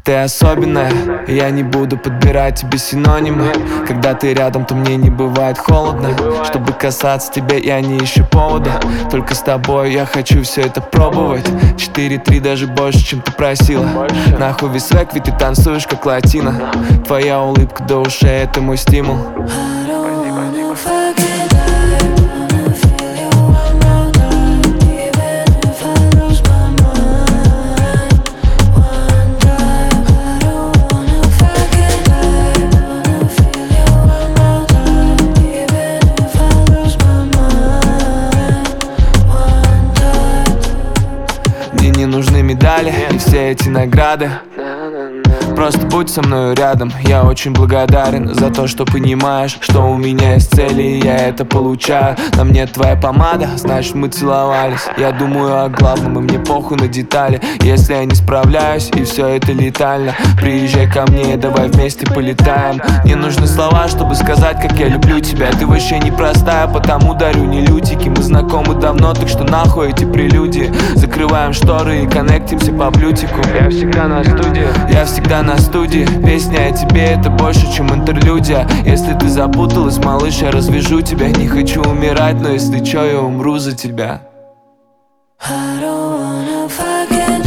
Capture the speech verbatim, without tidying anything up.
Ты особенная, и я не буду подбирать тебе синонимы. Когда ты рядом, то мне не бывает холодно. Чтобы касаться тебя, я не ищу повода. Только с тобой я хочу все это пробовать. Четыре-три даже больше, чем ты просила. Нахуй весь свек, ведь ты танцуешь как латина. Твоя улыбка до ушей, это мой стимул. Мне не нужны медали и все эти награды. Просто будь со мною рядом. Я очень благодарен за то, что понимаешь, что у меня есть цели, и я это получаю. На мне твоя помада, значит мы целовались. Я думаю о главном, и мне похуй на детали. Если я не справляюсь, и все это летально, приезжай ко мне, давай вместе полетаем. Не нужны слова, чтобы сказать, как я люблю тебя. Ты вообще непростая, потому дарю не лютики. Мы знакомы давно, так что нахуй эти прелюдии. Закрываем шторы и коннектимся по блютику. Я всегда на студии, я всегда на студии. Песня о тебе — это больше, чем интерлюдия. Если ты запуталась, малыш, я развяжу тебя. Не хочу умирать, но если чё, я умру за тебя. I don't wanna forget.